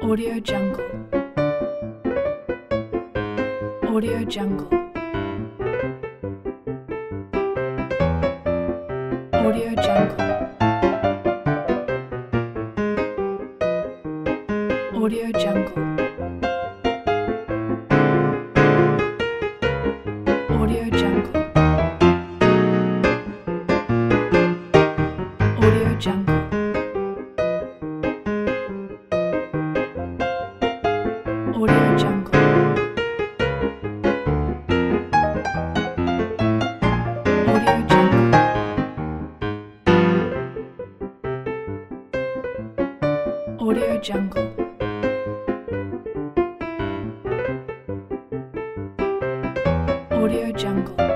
Audio Jungle. Audio Jungle. Audio Jungle. Audio Jungle. Audio Jungle. Audio Jungle. Audio Jungle. Audio Jungle. Audio Jungle. Audio Jungle.